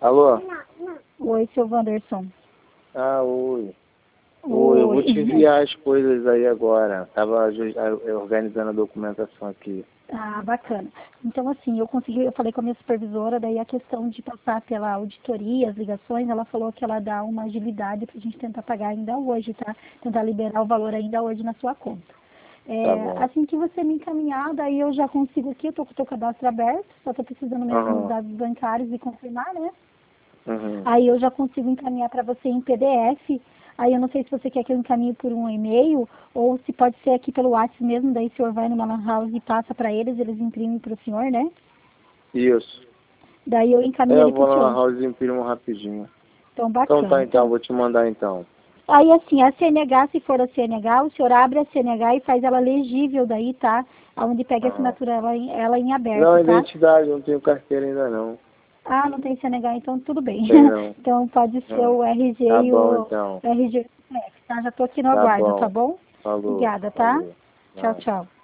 Alô? Oi, seu Wanderson. Ah, oi. Oi, eu vou te enviar as coisas aí agora. Tava organizando a documentação aqui. Ah, bacana. Então, assim, eu falei com a minha supervisora, daí a questão de passar pela auditoria, as ligações, ela falou que ela dá uma agilidade pra gente tentar pagar ainda hoje, tá? Tentar liberar o valor ainda hoje na sua conta. Tá bom. Assim que você me encaminhar, daí eu já consigo aqui, eu tô com o teu cadastro aberto, só tô precisando mesmo dos dados bancários e confirmar, né? Aí eu já consigo encaminhar para você em PDF. Aí eu não sei se você quer que eu encaminhe por um e-mail ou se pode ser aqui pelo WhatsApp mesmo. Daí o senhor vai numa lan house e passa para eles imprimem para o senhor, né? Isso. Daí eu encaminho Eu ele para vou o lá na senhor. house e imprimo rapidinho. Então, Então tá, bacana. então, vou te mandar então. Aí assim, a CNH, se for a CNH, o senhor abre a CNH e faz ela legível daí, tá? Onde pega a assinatura ela em aberto, Não, tá? identidade, não tenho carteira ainda não. Ah, não tem CNH, então tudo bem. Tem não. Então pode ser o RG Tá e bom o então. RG, tá? Já tô aqui no Tá aguardo, tá bom. bom? Falou. Obrigada, tá? Falou. Tchau, Nada. tchau.